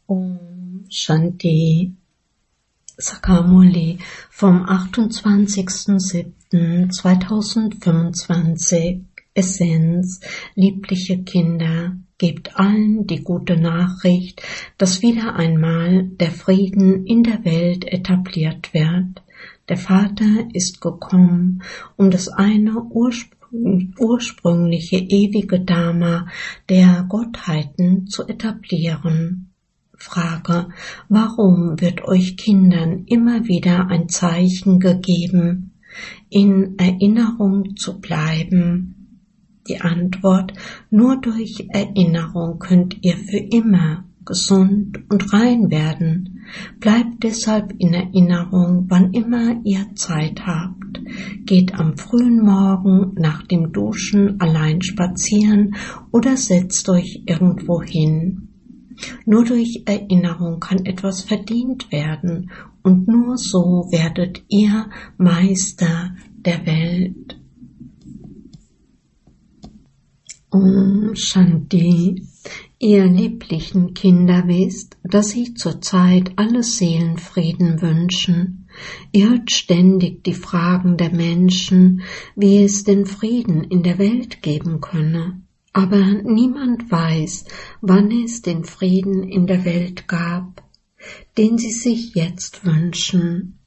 Om Shanti Sakamuli vom 28.07.2025 Essenz: Liebliche Kinder, gebt allen die gute Nachricht, dass wieder einmal der Frieden in der Welt etabliert wird. Der Vater ist gekommen, um das eine ursprüngliche ewige Dharma der Gottheiten zu etablieren. Frage: Warum wird euch Kindern immer wieder ein Zeichen gegeben, in Erinnerung zu bleiben? Die Antwort: Nur durch Erinnerung könnt ihr für immer gesund und rein werden. Bleibt deshalb in Erinnerung, wann immer ihr Zeit habt. Geht am frühen Morgen nach dem Duschen allein spazieren oder setzt euch irgendwo hin. Nur durch Erinnerung kann etwas verdient werden und nur so werdet ihr Meister der Welt. Om Shanti. Ihr lieblichen Kinder wisst, dass ich zurzeit alle Seelenfrieden wünschen. Ihr hört ständig die Fragen der Menschen, wie es den Frieden in der Welt geben könne. Aber niemand weiß, wann es den Frieden in der Welt gab, den sie sich jetzt wünschen.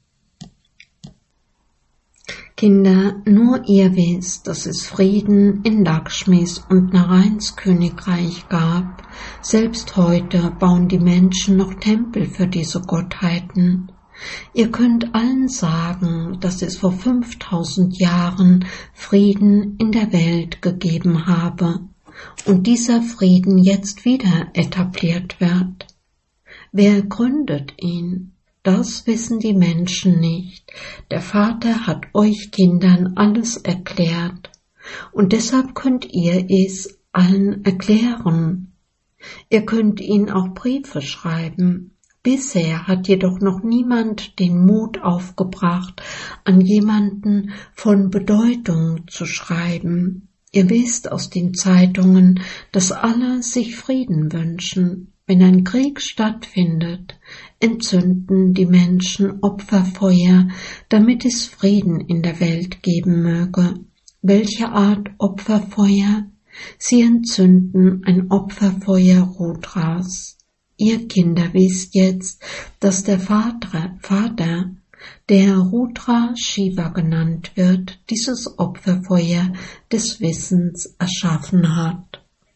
Kinder, nur ihr wisst, dass es Frieden in Lakshmis und Narayans Königreich gab. Selbst heute bauen die Menschen noch Tempel für diese Gottheiten. Ihr könnt allen sagen, dass es vor 5000 Jahren Frieden in der Welt gegeben habe und dieser Frieden jetzt wieder etabliert wird. Wer gründet ihn? Das wissen die Menschen nicht. Der Vater hat euch Kindern alles erklärt und deshalb könnt ihr es allen erklären. Ihr könnt ihnen auch Briefe schreiben. Bisher hat jedoch noch niemand den Mut aufgebracht, an jemanden von Bedeutung zu schreiben. Ihr wisst aus den Zeitungen, dass alle sich Frieden wünschen. Wenn ein Krieg stattfindet, entzünden die Menschen Opferfeuer, damit es Frieden in der Welt geben möge. Welche Art Opferfeuer? Sie entzünden ein Opferfeuer Rudras. Ihr Kinder wisst jetzt, dass der Vater, der Rudra Shiva genannt wird, dieses Opferfeuer des Wissens erschaffen hat.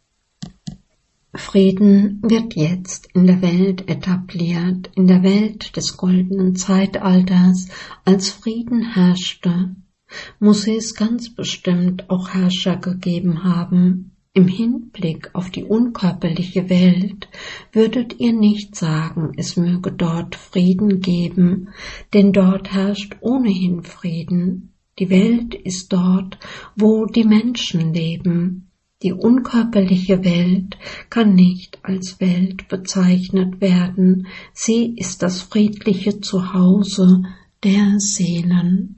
Frieden wird jetzt in der Welt etabliert, in der Welt des goldenen Zeitalters. Als Frieden herrschte, muss es ganz bestimmt auch Herrscher gegeben haben. Im Hinblick auf die unkörperliche Welt würdet ihr nicht sagen, es möge dort Frieden geben, denn dort herrscht ohnehin Frieden. Die Welt ist dort, wo die Menschen leben. Die unkörperliche Welt kann nicht als Welt bezeichnet werden. Sie ist das friedliche Zuhause der Seelen.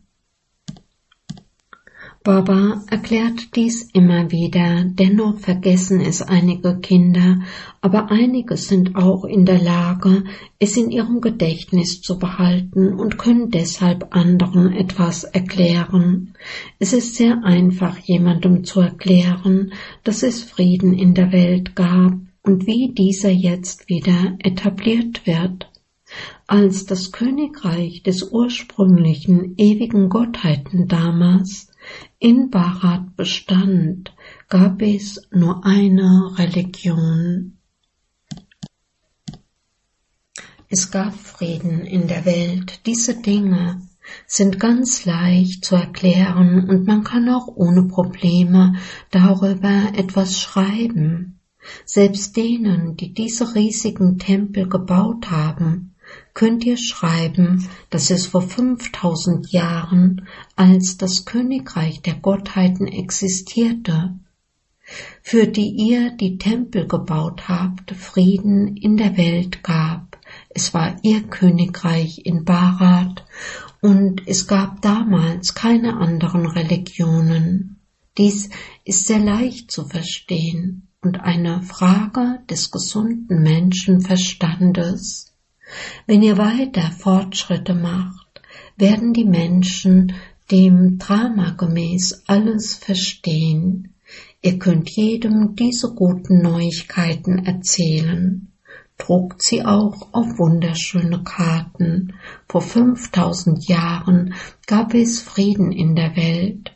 Baba erklärt dies immer wieder, dennoch vergessen es einige Kinder, aber einige sind auch in der Lage, es in ihrem Gedächtnis zu behalten und können deshalb anderen etwas erklären. Es ist sehr einfach, jemandem zu erklären, dass es Frieden in der Welt gab und wie dieser jetzt wieder etabliert wird. Als das Königreich des ursprünglichen ewigen Gottheiten damals in Bharat bestand, gab es nur eine Religion. Es gab Frieden in der Welt. Diese Dinge sind ganz leicht zu erklären und man kann auch ohne Probleme darüber etwas schreiben. Selbst denen, die diese riesigen Tempel gebaut haben, könnt ihr schreiben, dass es vor 5000 Jahren, als das Königreich der Gottheiten existierte, für die ihr die Tempel gebaut habt, Frieden in der Welt gab. Es war ihr Königreich in Bharat und es gab damals keine anderen Religionen. Dies ist sehr leicht zu verstehen. und eine Frage des gesunden Menschenverstandes. Wenn ihr weiter Fortschritte macht, werden die Menschen dem Drama gemäß alles verstehen. Ihr könnt jedem diese guten Neuigkeiten erzählen. Druckt sie auch auf wunderschöne Karten. Vor 5000 Jahren gab es Frieden in der Welt.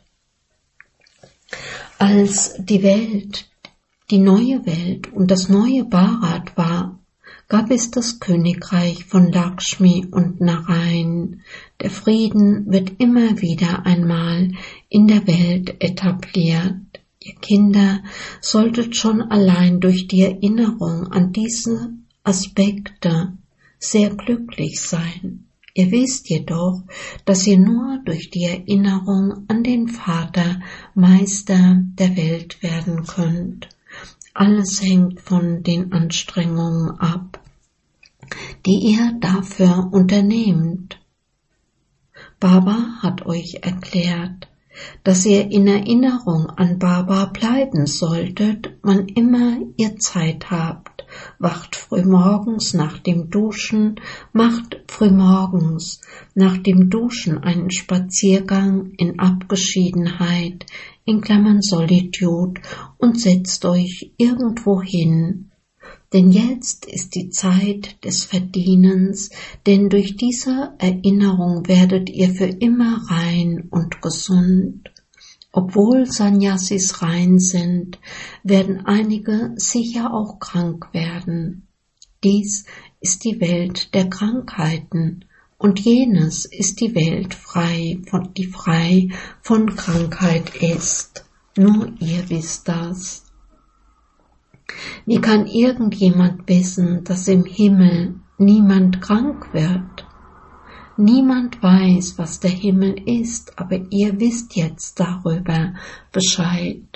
Als die neue Welt und das neue Bharat war, gab es das Königreich von Lakshmi und Narayan. Der Frieden wird immer wieder einmal in der Welt etabliert. Ihr Kinder solltet schon allein durch die Erinnerung an diese Aspekte sehr glücklich sein. Ihr wisst jedoch, dass ihr nur durch die Erinnerung an den Vater Meister der Welt werden könnt. Alles hängt von den Anstrengungen ab, die ihr dafür unternehmt. Baba hat euch erklärt, dass ihr in Erinnerung an Baba bleiben solltet, wann immer ihr Zeit habt. Wacht frühmorgens nach dem Duschen, macht frühmorgens nach dem Duschen einen Spaziergang in Abgeschiedenheit, in Klammern Solitude, und setzt euch irgendwo hin. Denn jetzt ist die Zeit des Verdienens, denn durch diese Erinnerung werdet ihr für immer rein und gesund. Obwohl Sannyasis rein sind, werden einige sicher auch krank werden. Dies ist die Welt der Krankheiten, und jenes ist die Welt die frei von Krankheit ist. Nur ihr wisst das. Wie kann irgendjemand wissen, dass im Himmel niemand krank wird? Niemand weiß, was der Himmel ist, aber ihr wisst jetzt darüber Bescheid.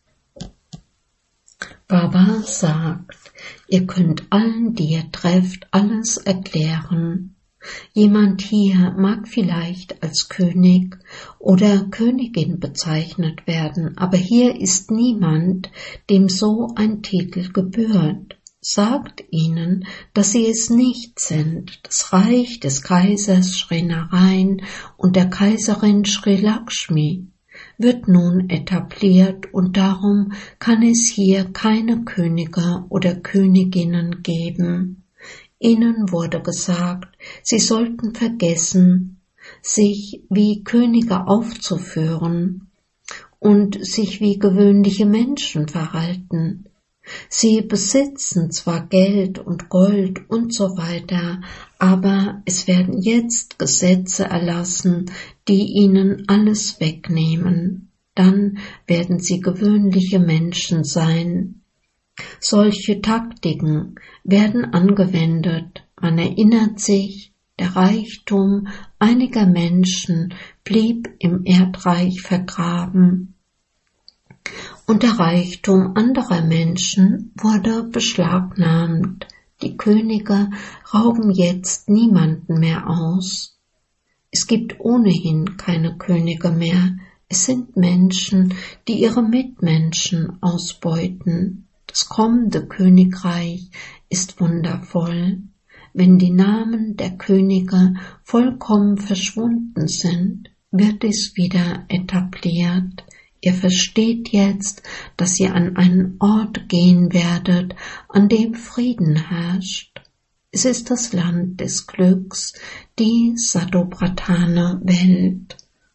Baba sagt, ihr könnt allen, die ihr trefft, alles erklären. Jemand hier mag vielleicht als König oder Königin bezeichnet werden, aber hier ist niemand, dem so ein Titel gebührt. Sagt ihnen, dass sie es nicht sind. Das Reich des Kaisers Sri Narayan und der Kaiserin Sri Lakshmi wird nun etabliert, und darum kann es hier keine Könige oder Königinnen geben. Ihnen wurde gesagt, sie sollten vergessen, sich wie Könige aufzuführen und sich wie gewöhnliche Menschen verhalten. Sie besitzen zwar Geld und Gold und so weiter, aber es werden jetzt Gesetze erlassen, die ihnen alles wegnehmen. Dann werden sie gewöhnliche Menschen sein. Solche Taktiken werden angewendet. Man erinnert sich, der Reichtum einiger Menschen blieb im Erdreich vergraben, und der Reichtum anderer Menschen wurde beschlagnahmt. Die Könige rauben jetzt niemanden mehr aus. Es gibt ohnehin keine Könige mehr. Es sind Menschen, die ihre Mitmenschen ausbeuten. Das kommende Königreich ist wundervoll. Wenn die Namen der Könige vollkommen verschwunden sind, wird es wieder etabliert. Ihr versteht jetzt, dass ihr an einen Ort gehen werdet, an dem Frieden herrscht. Es ist das Land des Glücks, die Satopradhana-Welt.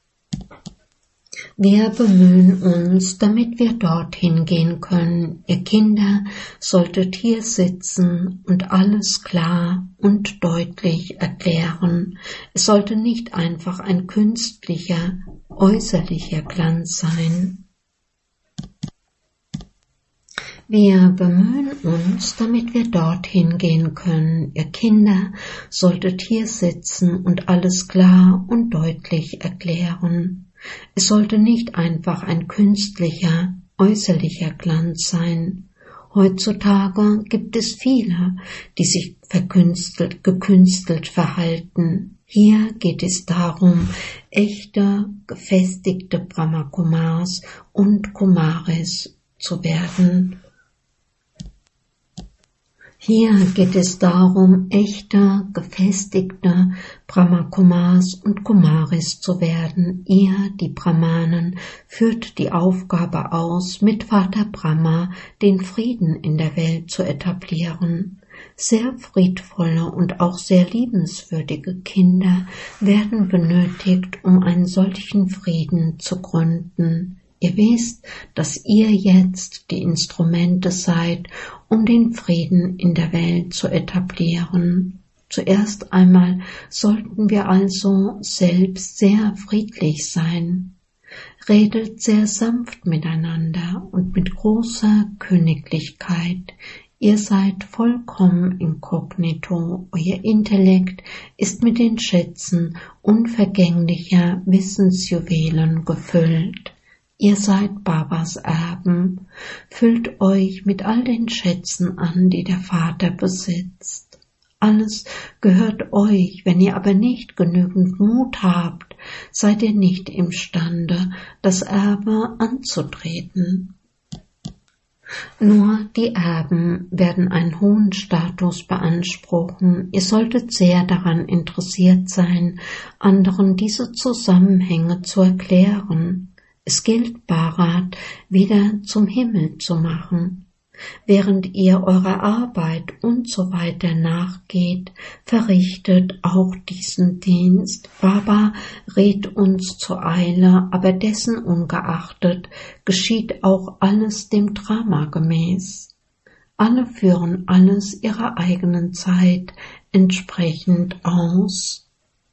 Wir bemühen uns, damit wir dorthin gehen können. Ihr Kinder solltet hier sitzen und alles klar und deutlich erklären. Es sollte nicht einfach ein künstlicher, äußerlicher Glanz sein. Wir bemühen uns, damit wir dorthin gehen können. Ihr Kinder solltet hier sitzen und alles klar und deutlich erklären. Es sollte nicht einfach ein künstlicher, äußerlicher Glanz sein. Heutzutage gibt es viele, die sich gekünstelt verhalten. Hier geht es darum, echte, gefestigte Brahmakumars und Kumaris zu werden. Hier geht es darum, echte, gefestigte Brahmakumaris und Kumaris zu werden. Ihr, die Brahmanen, führt die Aufgabe aus, mit Vater Brahma den Frieden in der Welt zu etablieren. Sehr friedvolle und auch sehr liebenswürdige Kinder werden benötigt, um einen solchen Frieden zu gründen. Ihr wisst, dass ihr jetzt die Instrumente seid, um den Frieden in der Welt zu etablieren. Zuerst einmal sollten wir also selbst sehr friedlich sein. Redet sehr sanft miteinander und mit großer Königlichkeit. Ihr seid vollkommen inkognito, euer Intellekt ist mit den Schätzen unvergänglicher Wissensjuwelen gefüllt. Ihr seid Babas Erben, füllt euch mit all den Schätzen an, die der Vater besitzt. Alles gehört euch, wenn ihr aber nicht genügend Mut habt, seid ihr nicht imstande, das Erbe anzutreten. Nur die Erben werden einen hohen Status beanspruchen. Ihr solltet sehr daran interessiert sein, anderen diese Zusammenhänge zu erklären. Es gilt, Bharat wieder zum Himmel zu machen. Während ihr eurer Arbeit und so weiter nachgeht, verrichtet auch diesen Dienst. Baba rät uns zur Eile, aber dessen ungeachtet geschieht auch alles dem Drama gemäß. Alle führen alles ihrer eigenen Zeit entsprechend aus.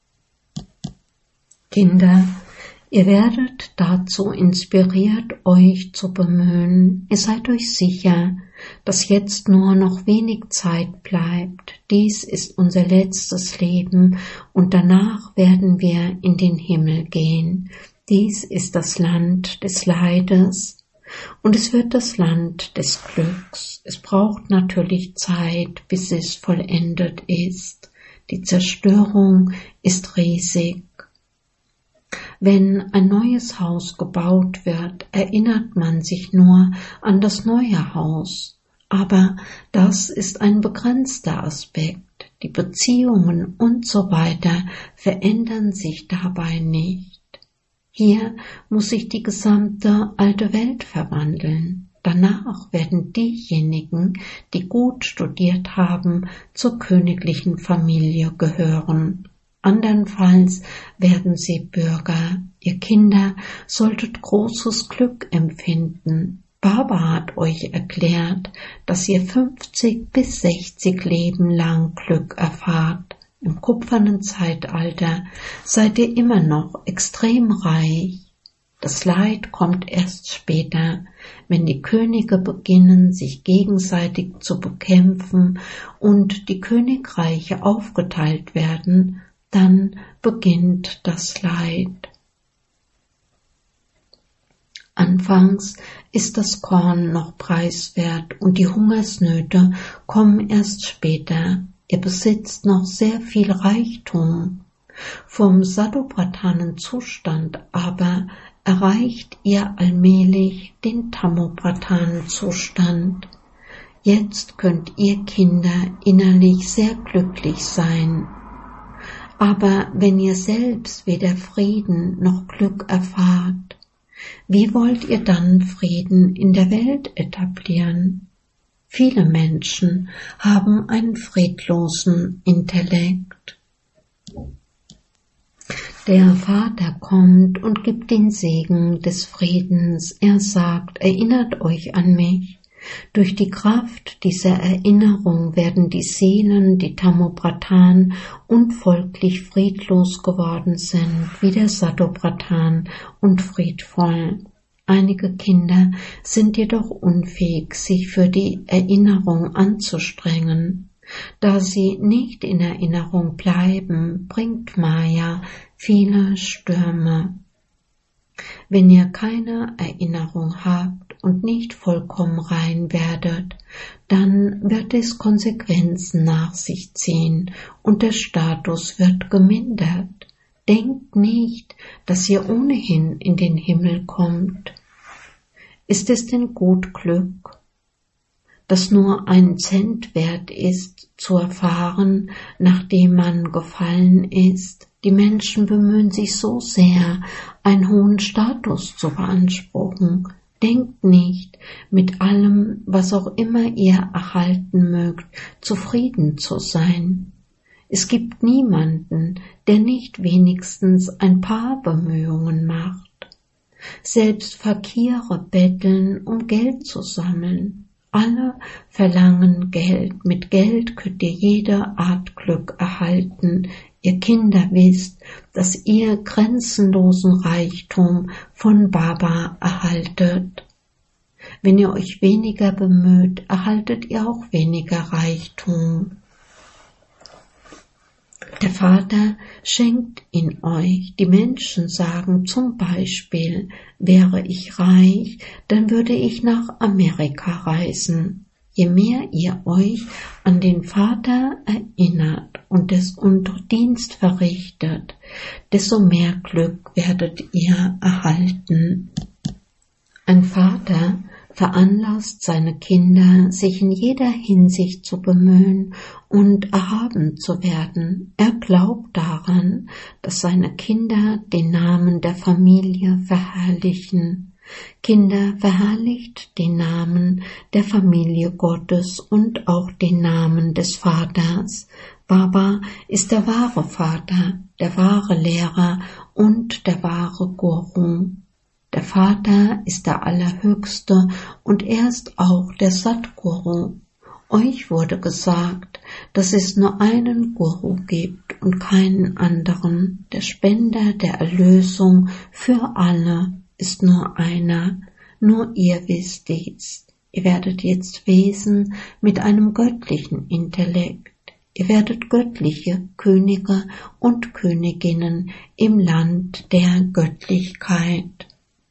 Kinder, ihr werdet dazu inspiriert, euch zu bemühen. Ihr seid euch sicher, dass jetzt nur noch wenig Zeit bleibt. Dies ist unser letztes Leben und danach werden wir in den Himmel gehen. Dies ist das Land des Leides und es wird das Land des Glücks. Es braucht natürlich Zeit, bis es vollendet ist. Die Zerstörung ist riesig. Wenn ein neues Haus gebaut wird, erinnert man sich nur an das neue Haus. Aber das ist ein begrenzter Aspekt. Die Beziehungen und so weiter verändern sich dabei nicht. Hier muss sich die gesamte alte Welt verwandeln. Danach werden diejenigen, die gut studiert haben, zur königlichen Familie gehören. Andernfalls werden sie Bürger. Ihr Kinder solltet großes Glück empfinden. Baba hat euch erklärt, dass ihr 50 bis 60 Leben lang Glück erfahrt. Im kupfernen Zeitalter seid ihr immer noch extrem reich. Das Leid kommt erst später, wenn die Könige beginnen, sich gegenseitig zu bekämpfen und die Königreiche aufgeteilt werden, dann beginnt das Leid. Anfangs ist das Korn noch preiswert und die Hungersnöte kommen erst später. Ihr besitzt noch sehr viel Reichtum. Vom sadopratanen Zustand aber erreicht ihr allmählich den tamopratanen Zustand. Jetzt könnt ihr Kinder innerlich sehr glücklich sein. Aber wenn ihr selbst weder Frieden noch Glück erfahrt, wie wollt ihr dann Frieden in der Welt etablieren? Viele Menschen haben einen friedlosen Intellekt. Der Vater kommt und gibt den Segen des Friedens. Er sagt, erinnert euch an mich. Durch die Kraft dieser Erinnerung werden die Seelen, die Tamopratan und folglich friedlos geworden sind, wie der Sadopratan und friedvoll. Einige Kinder sind jedoch unfähig, sich für die Erinnerung anzustrengen. Da sie nicht in Erinnerung bleiben, bringt Maya viele Stürme. Wenn ihr keine Erinnerung habt und nicht vollkommen rein werdet, dann wird es Konsequenzen nach sich ziehen und der Status wird gemindert. Denkt nicht, dass ihr ohnehin in den Himmel kommt. Ist es denn gut Glück? das nur einen Cent wert ist, zu erfahren, nachdem man gefallen ist. Die Menschen bemühen sich so sehr, einen hohen Status zu beanspruchen. Denkt nicht, mit allem, was auch immer ihr erhalten mögt, zufrieden zu sein. Es gibt niemanden, der nicht wenigstens ein paar Bemühungen macht. Selbst Fakire betteln, um Geld zu sammeln. Alle verlangen Geld. Mit Geld könnt ihr jede Art Glück erhalten. Ihr Kinder wisst, dass ihr grenzenlosen Reichtum von Baba erhaltet. Wenn ihr euch weniger bemüht, erhaltet ihr auch weniger Reichtum. Der Vater schenkt ihn euch. Die Menschen sagen zum Beispiel, wäre ich reich, dann würde ich nach Amerika reisen. Je mehr ihr euch an den Vater erinnert und Dienst verrichtet, desto mehr Glück werdet ihr erhalten. Ein Vater veranlasst seine Kinder, sich in jeder Hinsicht zu bemühen und erhaben zu werden. Er glaubt daran, dass seine Kinder den Namen der Familie verherrlichen. Kinder verherrlicht den Namen der Familie Gottes und auch den Namen des Vaters. Baba ist der wahre Vater, der wahre Lehrer und der wahre Guru. Der Vater ist der Allerhöchste und er ist auch der Satguru. Euch wurde gesagt, dass es nur einen Guru gibt und keinen anderen. Der Spender der Erlösung für alle ist nur einer. Nur ihr wisst dies. Ihr werdet jetzt Wesen mit einem göttlichen Intellekt. Ihr werdet göttliche Könige und Königinnen im Land der Göttlichkeit.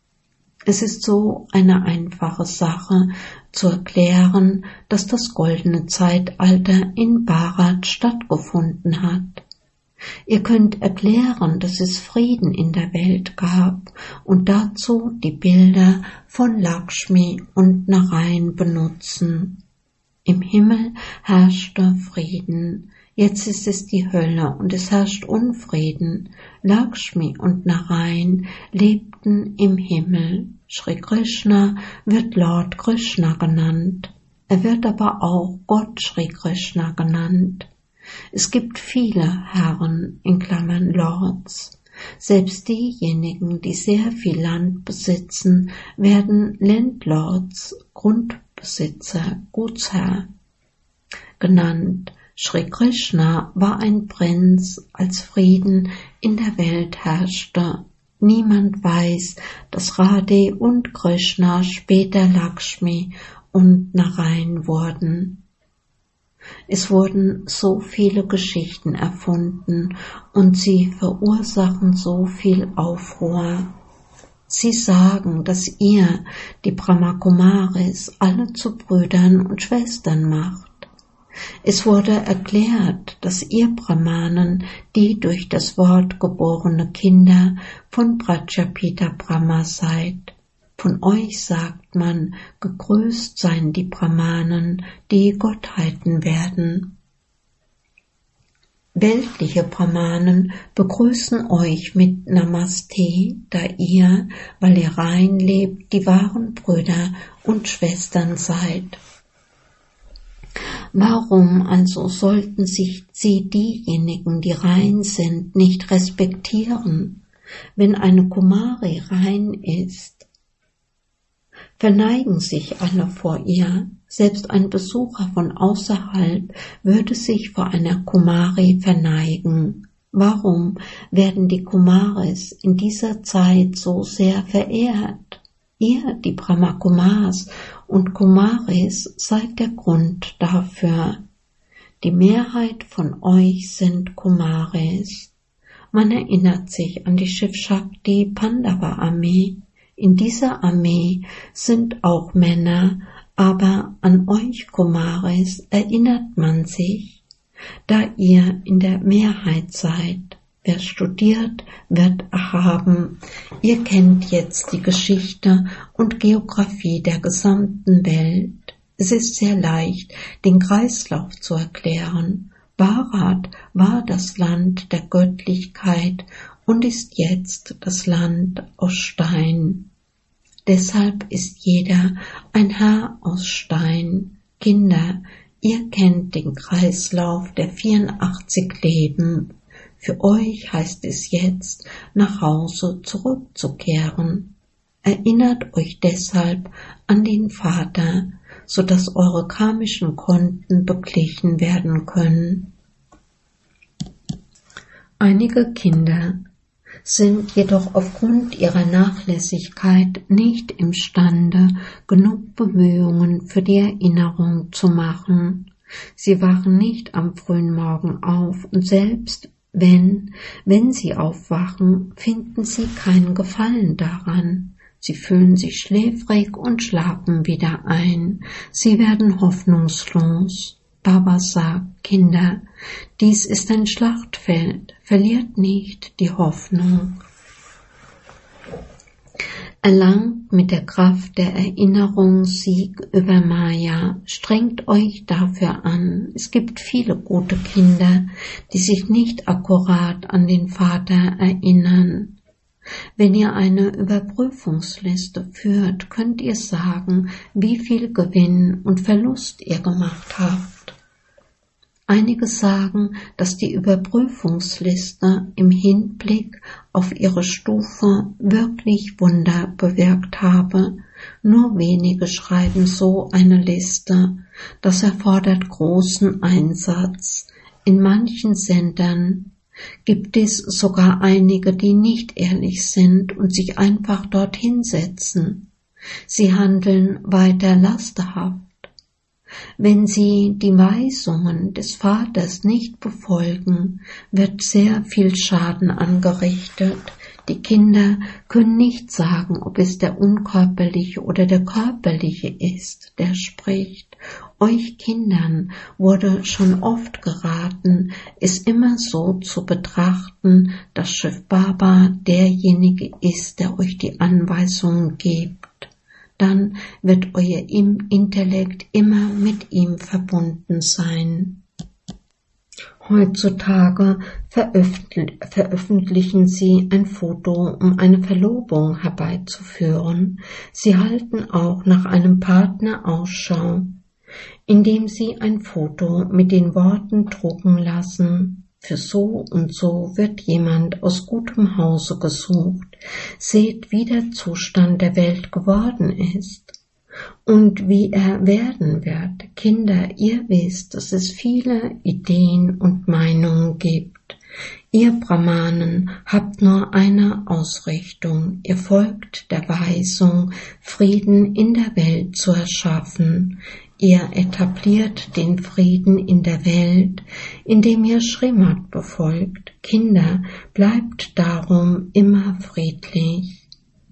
Es ist so eine einfache Sache zu erklären, dass das goldene Zeitalter in Bharat stattgefunden hat. Ihr könnt erklären, dass es Frieden in der Welt gab und dazu die Bilder von Lakshmi und Narayan benutzen. Im Himmel herrschte Frieden. Jetzt ist es die Hölle und es herrscht Unfrieden. Lakshmi und Narayan lebten im Himmel. Shri Krishna wird Lord Krishna genannt. Er wird aber auch Gott Shri Krishna genannt. Es gibt viele Herren, in Klammern Lords. Selbst diejenigen, die sehr viel Land besitzen, werden Landlords, Grundbesitzer, Gutsherr genannt. Shri Krishna war ein Prinz, als Frieden in der Welt herrschte. Niemand weiß, dass Radhe und Krishna später Lakshmi und Narayan wurden. Es wurden so viele Geschichten erfunden und sie verursachen so viel Aufruhr. Sie sagen, dass ihr, die Brahmakumaris, alle zu Brüdern und Schwestern macht. Es wurde erklärt, dass ihr Brahmanen die durch das Wort geborene Kinder von Prajapita Brahma seid. Von euch sagt man, gegrüßt seien die Brahmanen, die Gottheiten werden. Weltliche Brahmanen begrüßen euch mit Namaste, da ihr, weil ihr rein lebt, die wahren Brüder und Schwestern seid. Warum also sollten sich sie diejenigen, die rein sind, nicht respektieren? Wenn eine Kumari rein ist, verneigen sich alle vor ihr. Selbst ein Besucher von außerhalb würde sich vor einer Kumari verneigen. Warum werden die Kumaris in dieser Zeit so sehr verehrt? Ihr, die Brahmakumars und Kumaris, seid der Grund dafür. Die Mehrheit von euch sind Kumaris. Man erinnert sich an die Shiv-Shakti Pandava-Armee. In dieser Armee sind auch Männer, aber an euch Kumaris erinnert man sich, da ihr in der Mehrheit seid. Wer studiert, wird erhaben. Ihr kennt jetzt die Geschichte und Geographie der gesamten Welt. Es ist sehr leicht, den Kreislauf zu erklären. Bharat war das Land der Göttlichkeit und ist jetzt das Land aus Stein. Deshalb ist jeder ein Herr aus Stein. Kinder, ihr kennt den Kreislauf der 84 Leben. Für euch heißt es jetzt, nach Hause zurückzukehren. Erinnert euch deshalb an den Vater, so dass eure karmischen Konten beglichen werden können. Einige Kinder sind jedoch aufgrund ihrer Nachlässigkeit nicht imstande, genug Bemühungen für die Erinnerung zu machen. Sie wachen nicht am frühen Morgen auf und selbst wenn sie aufwachen, finden sie keinen Gefallen daran. Sie fühlen sich schläfrig und schlafen wieder ein. Sie werden hoffnungslos. Baba sagt, Kinder, dies ist ein Schlachtfeld, verliert nicht die Hoffnung. Erlangt mit der Kraft der Erinnerung Sieg über Maya, strengt euch dafür an. Es gibt viele gute Kinder, die sich nicht akkurat an den Vater erinnern. Wenn ihr eine Überprüfungsliste führt, könnt ihr sagen, wie viel Gewinn und Verlust ihr gemacht habt. Einige sagen, dass die Überprüfungsliste im Hinblick auf ihre Stufe wirklich Wunder bewirkt habe. Nur wenige schreiben so eine Liste. Das erfordert großen Einsatz. In manchen Sendern gibt es sogar einige, die nicht ehrlich sind und sich einfach dorthin setzen. Sie handeln weiter lasterhaft. Wenn sie die Weisungen des Vaters nicht befolgen, wird sehr viel Schaden angerichtet. Die Kinder können nicht sagen, ob es der Unkörperliche oder der Körperliche ist, der spricht. Euch Kindern wurde schon oft geraten, es immer so zu betrachten, dass Shiv Baba derjenige ist, der euch die Anweisungen gibt. Dann wird euer Intellekt immer mit ihm verbunden sein. Heutzutage veröffentlichen sie ein Foto, um eine Verlobung herbeizuführen. Sie halten auch nach einem Partner Ausschau, indem sie ein Foto mit den Worten drucken lassen: Für so und so wird jemand aus gutem Hause gesucht. Seht, wie der Zustand der Welt geworden ist und wie er werden wird. Kinder, ihr wisst, dass es viele Ideen und Meinungen gibt. Ihr Brahmanen habt nur eine Ausrichtung. Ihr folgt der Weisung, Frieden in der Welt zu erschaffen. Ihr etabliert den Frieden in der Welt, indem ihr Srimad befolgt. Kinder, bleibt darum immer friedlich.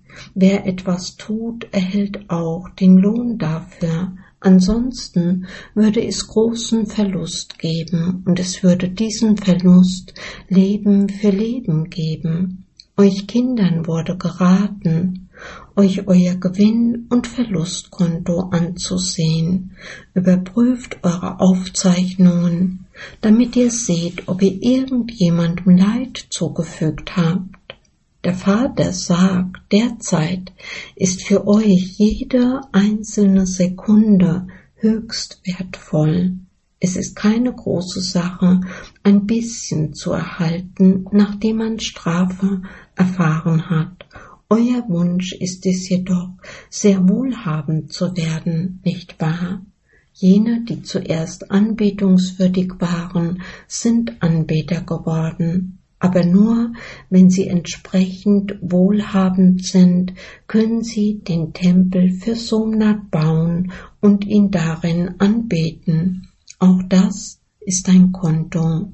Wer etwas tut, erhält auch den Lohn dafür. Ansonsten würde es großen Verlust geben und es würde diesen Verlust Leben für Leben geben. Euch Kindern wurde geraten, euch euer Gewinn- und Verlustkonto anzusehen. Überprüft eure Aufzeichnungen, damit ihr seht, ob ihr irgendjemandem Leid zugefügt habt. Der Vater sagt, derzeit ist für euch jede einzelne Sekunde höchst wertvoll. Es ist keine große Sache, ein bisschen zu erhalten, nachdem man Strafe erfahren hat. Euer Wunsch ist es jedoch, sehr wohlhabend zu werden, nicht wahr? Jene, die zuerst anbetungswürdig waren, sind Anbeter geworden. Aber nur, wenn sie entsprechend wohlhabend sind, können sie den Tempel für Somnath bauen und ihn darin anbeten. Auch das ist ein Konto.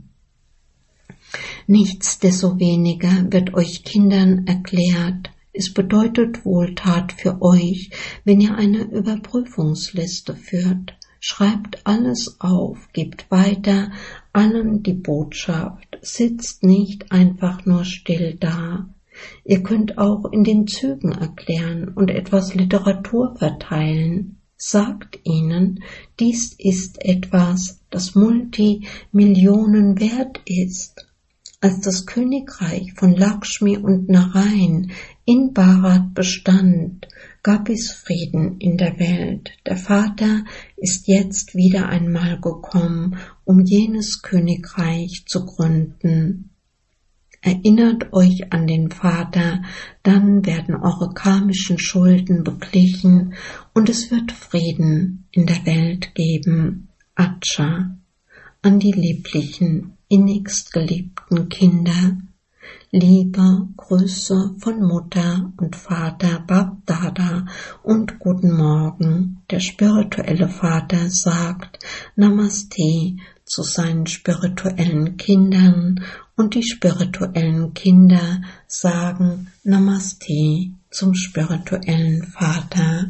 Nichtsdestoweniger wird euch Kindern erklärt, es bedeutet Wohltat für euch, wenn ihr eine Überprüfungsliste führt. Schreibt alles auf, gebt weiter allen die Botschaft, sitzt nicht einfach nur still da. Ihr könnt auch in den Zügen erklären und etwas Literatur verteilen. sagt ihnen, dies ist etwas, das Multimillionen wert ist. Als das Königreich von Lakshmi und Narayan in Bharat bestand, gab es Frieden in der Welt. Der Vater ist jetzt wieder einmal gekommen, um jenes Königreich zu gründen. Erinnert euch an den Vater, dann werden eure karmischen Schulden beglichen und es wird Frieden in der Welt geben. Acha, an die lieblichen, innigst geliebten Kinder. Liebe Grüße von Mutter und Vater Bab-Dada und guten Morgen. Der spirituelle Vater sagt Namaste zu seinen spirituellen Kindern und die spirituellen Kinder sagen Namaste zum spirituellen Vater.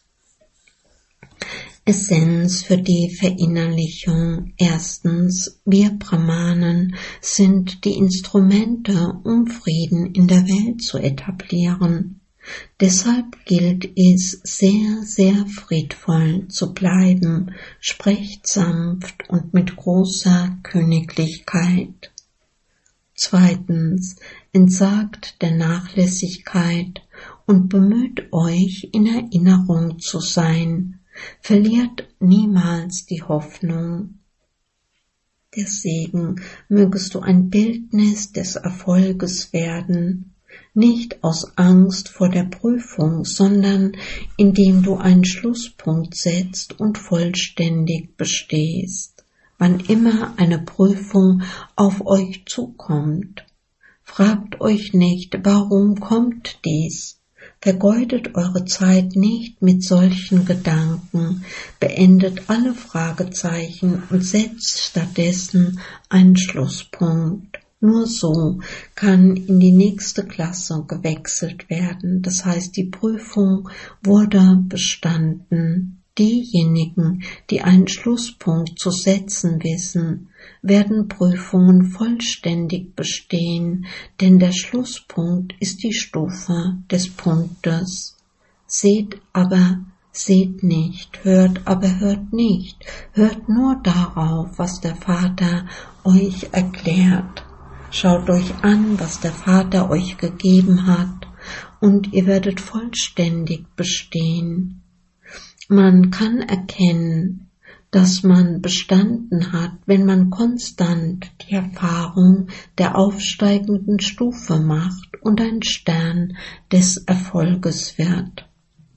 Essenz für die Verinnerlichung. Erstens, wir Brahmanen sind die Instrumente, um Frieden in der Welt zu etablieren. Deshalb gilt es, sehr, sehr friedvoll zu bleiben, sprecht sanft und mit großer Königlichkeit. Zweitens, entsagt der Nachlässigkeit und bemüht euch, in Erinnerung zu sein. Verliert niemals die Hoffnung. Der Segen, mögest du ein Bildnis des Erfolges werden, nicht aus Angst vor der Prüfung, sondern indem du einen Schlusspunkt setzt und vollständig bestehst, wann immer eine Prüfung auf euch zukommt. Fragt euch nicht, warum kommt dies? Vergeudet eure Zeit nicht mit solchen Gedanken, beendet alle Fragezeichen und setzt stattdessen einen Schlusspunkt. Nur so kann in die nächste Klasse gewechselt werden, das heißt, die Prüfung wurde bestanden. Diejenigen, die einen Schlusspunkt zu setzen wissen, werden Prüfungen vollständig bestehen, denn der Schlusspunkt ist die Stufe des Punktes. Seht aber, seht nicht, hört aber hört nicht, hört nur darauf, was der Vater euch erklärt. Schaut euch an, was der Vater euch gegeben hat, und ihr werdet vollständig bestehen. Man kann erkennen, dass man bestanden hat, wenn man konstant die Erfahrung der aufsteigenden Stufe macht und ein Stern des Erfolges wird.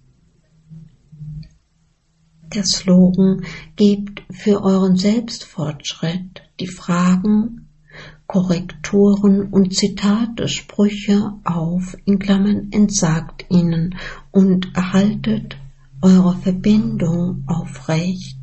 Der Slogan gebt für euren Selbstfortschritt die Fragen, Korrekturen und Zitate, Sprüche auf, in Klammern entsagt ihnen, und erhaltet eure Verbindung aufrecht.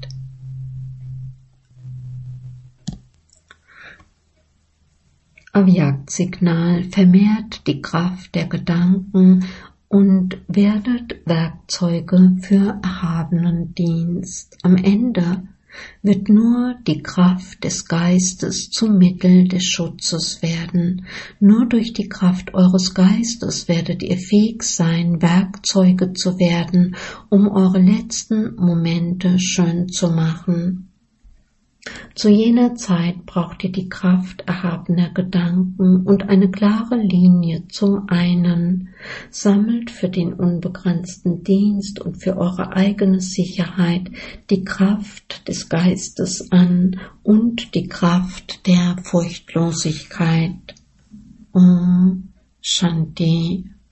Avjagdsignal: vermehrt die Kraft der Gedanken und werdet Werkzeuge für erhabenen Dienst. Am Ende wird nur die Kraft des Geistes zum Mittel des Schutzes werden. Nur durch die Kraft eures Geistes werdet ihr fähig sein, Werkzeuge zu werden, um eure letzten Momente schön zu machen. Zu jener Zeit braucht ihr die Kraft erhabener Gedanken und eine klare Linie zum einen. Sammelt für den unbegrenzten Dienst und für eure eigene Sicherheit die Kraft des Geistes an und die Kraft der Furchtlosigkeit. Om Shanti.